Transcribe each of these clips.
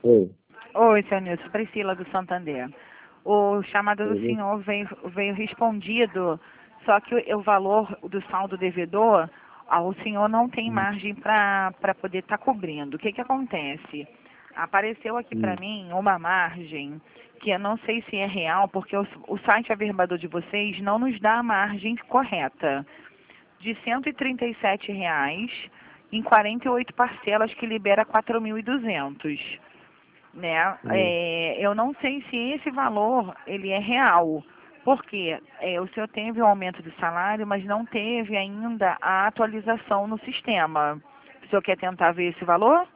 Oi. Oi, seu Nilson, Priscila do Santander. O chamado do Oi. senhor veio respondido, só que o valor do saldo devedor, o senhor não tem margem para poder estar cobrindo. O que acontece? Apareceu aqui para mim uma margem que eu não sei se é real, porque o site averbador de vocês não nos dá a margem correta. De R$ 137,00 em 48 parcelas que libera 4.200, né? Eu não sei se esse valor ele é real, porque o senhor teve um aumento de salário, mas não teve ainda a atualização no sistema. O senhor quer tentar ver esse valor?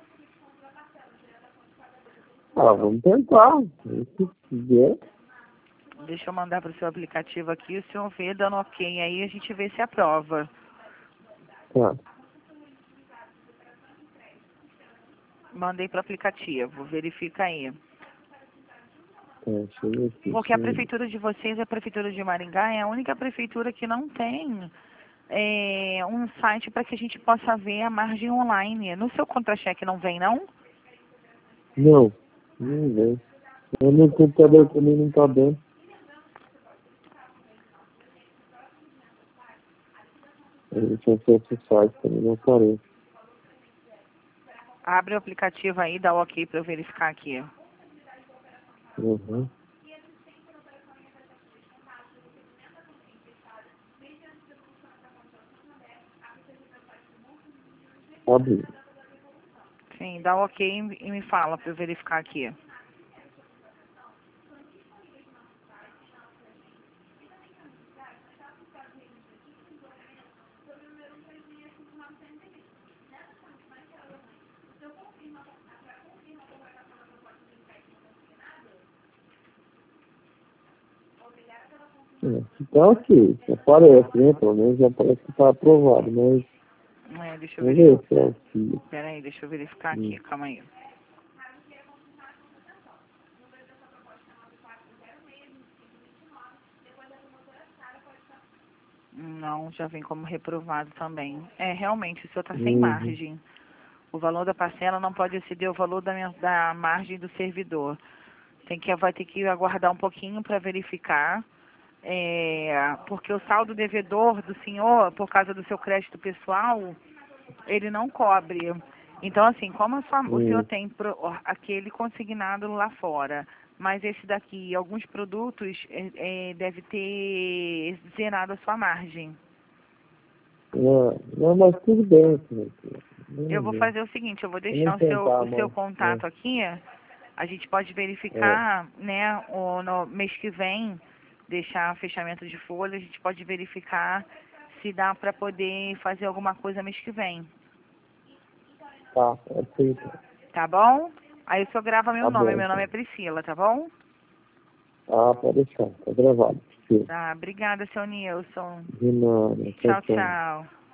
Vamos tentar. Se quiser. Deixa eu mandar para o seu aplicativo aqui, o senhor vê, dando ok, aí a gente vê se aprova. Tá. Mandei para o aplicativo, verifica aí. Deixa eu ver aqui. Porque a prefeitura de vocês, a prefeitura de Maringá, é a única prefeitura que não tem um site para que a gente possa ver a margem online. No seu contra-cheque não vem, não? Não vem. O meu computador também não tá dando. A gente acessa o site também, não aparece. Abre o aplicativo aí, dá o ok para eu verificar aqui. Uhum. Abre. Sim, dá o ok e me fala para eu verificar aqui. Então aqui, aparece, né? Pelo menos já parece que tá aprovado, mas Deixa eu vamos ver verificar. se é aqui. Peraí, deixa eu verificar aqui, calma aí. Não, já vem como reprovado também. Realmente, o senhor está sem margem. O valor da parcela não pode exceder o valor da margem do servidor. Vai ter que aguardar um pouquinho para verificar, porque o saldo devedor do senhor, por causa do seu crédito pessoal, ele não cobre. Então, assim, como o senhor tem aquele consignado lá fora, mas esse daqui, alguns produtos, deve ter zerado a sua margem. Não, mas tudo bem. Eu vou fazer o seguinte, eu vou deixar Vamos tentar, o seu mas... contato aqui. A gente pode verificar, né, no mês que vem, deixar fechamento de folha, a gente pode verificar se dá para poder fazer alguma coisa mês que vem. Tá, aceito. Tá bom? Aí o senhor grava meu Tá nome, bom, meu nome é então. Priscila, tá bom? Pode deixar, tá gravado. Tá, obrigada, seu Nilson. De nada, tchau, Tchau, tchau. tchau.